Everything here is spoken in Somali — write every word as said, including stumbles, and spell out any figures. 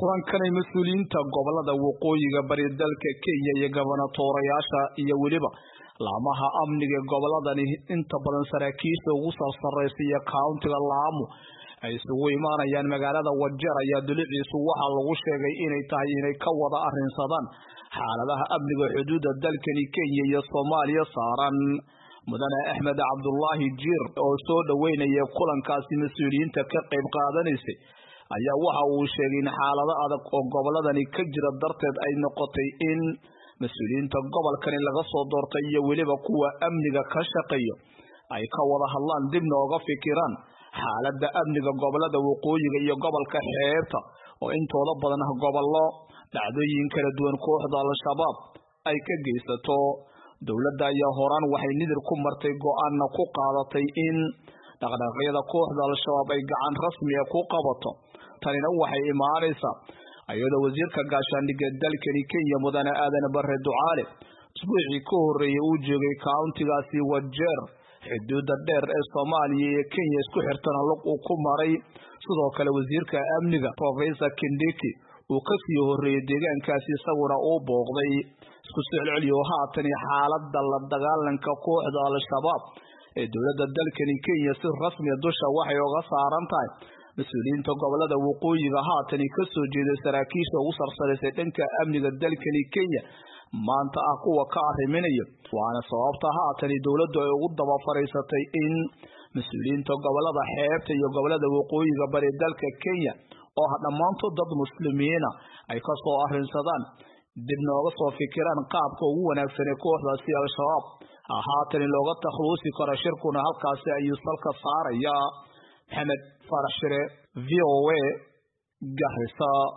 kulankanay mas'uuliyiinta gobolada waqooyiga bari dalka Kenya iyo gobernatoorayaasha iyo waliba laamaha amniga goboladani inta badan saraakiisha ugu sarreeyay countiga Lamu ay isugu imaanayaan magaalada Wajir ayaa duliciisu waxa lagu sheegay inay tahay inay ka wada arrinsadaan xaaladaha amniga xuduudda dalkani Kenya iyo Soomaaliya saaran mudane Axmed Cabdullaahi Jiir oo soo dhaweynaya kulankaasi mas'uuliyiinta ka qayb qaadanaysay ayaa waxa uu sheegay in xaalado adag oo goboladani ka jira darteed ay noqotay in mas'uuliyiinta gobolkani laga soo doortay iyo waliba kuwa amniga ka shaqeeya ay ka wada hadlaan dibna uga fikiraan xaaladda amniga gobolada waqooyiga iyo gobolka xeebta oo intooda badan gobollo dhacdooyin kala duwan kooxda al-shabaab ay ka geysato dawladda ayaa horaan waxay nidir ku martay go'aan ku qaadatay in dhaqdhaqaaqyada kooxda al-shabaab ay gacan rasmi ah ku qabato tanina waxay imaanaysaa ayada wasiirka gaashaandhigga dalkani Kenya mudane Aadan Barre Ducaale isbuucii ka horeeyay uu joogay countigaasi Wajir xuduudda dheer ee Soomaaliya iyo Kenya isku xirtana lug uu ku maray sidoo kale wasiirka amniga Professor Kindiki uu ka sii horeeyay deegaankaasi isaguna uu booqday isku socodceliyo haatan xaaladda la dagaalanka kooxda al-shabaab ee dawladda dalkani Kenya si rasmi ah dusha waxay uga saaran tahay mas'uuliyiinta gobolada waqooyiga haatan ka soo jeeday saraakiisha ugu sarreeyay dhanka amniga dalkani Kenya maanta ah kuwa ka arriminaya waana sababta haatan dawladdu ay ugu daba fariisatay in mas'uuliyiinta gobolada xeebta iyo gobolada waqooyiga bari dalka Kenya oo dhamaantood dad muslimiina ay ka soo arrinsadaan dibna uga soo fikiraan qaabka ugu wanaagsan ee kooxdaasi al-shabaab haatan looga takhluusi karo shirkuna halkaasi ayuu salka saaraya Maxamed Farax Shire V O A Garissa.